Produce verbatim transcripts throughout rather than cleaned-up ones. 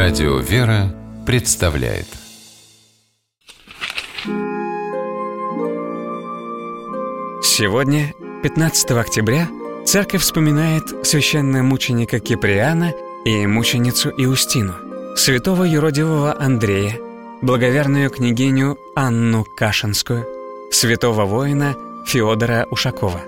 Радио «Вера» представляет. Сегодня, пятнадцатого октября, Церковь вспоминает священномученика Киприана и мученицу Иустину, святого юродивого Андрея, благоверную княгиню Анну Кашинскую, святого воина Феодора Ушакова.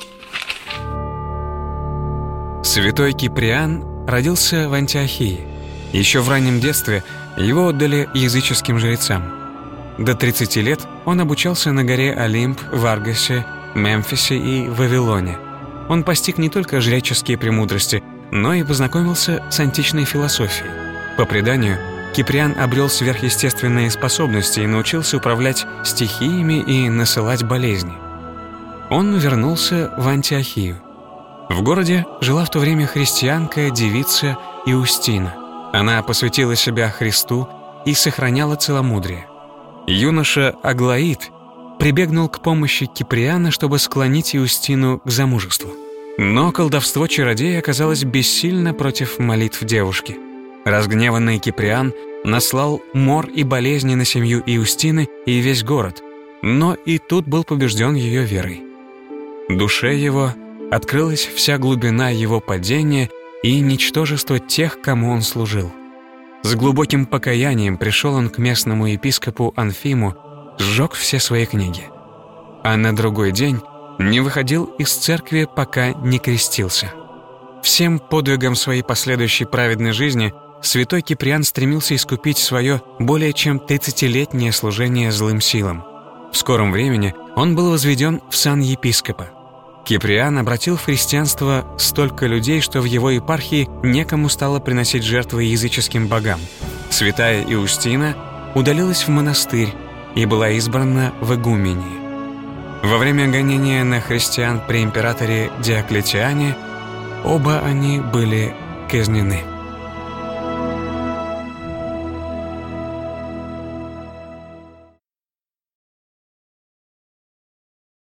Святой Киприан родился в Антиохии. Еще в раннем детстве его отдали языческим жрецам. До тридцати лет он обучался на горе Олимп в Аргосе, Мемфисе и Вавилоне. Он постиг не только жреческие премудрости, но и познакомился с античной философией. По преданию, Киприан обрел сверхъестественные способности и научился управлять стихиями и насылать болезни. Он вернулся в Антиохию. В городе жила в то время христианка девица Иустина. Она посвятила себя Христу и сохраняла целомудрие. Юноша Аглаид прибегнул к помощи Киприана, чтобы склонить Иустину к замужеству. Но колдовство чародея оказалось бессильно против молитв девушки. Разгневанный Киприан наслал мор и болезни на семью Иустины и весь город, но и тут был побежден ее верой. Душе его открылась вся глубина его падения и ничтожество тех, кому он служил. С глубоким покаянием пришел он к местному епископу Анфиму, сжег все свои книги. А на другой день не выходил из церкви, пока не крестился. Всем подвигом своей последующей праведной жизни святой Киприан стремился искупить свое более чем тридцатилетнее служение злым силам. В скором времени он был возведен в сан епископа. Киприан обратил в христианство столько людей, что в его епархии некому стало приносить жертвы языческим богам. Святая Иустина удалилась в монастырь и была избрана в игумении. Во время гонения на христиан при императоре Диоклетиане оба они были казнены.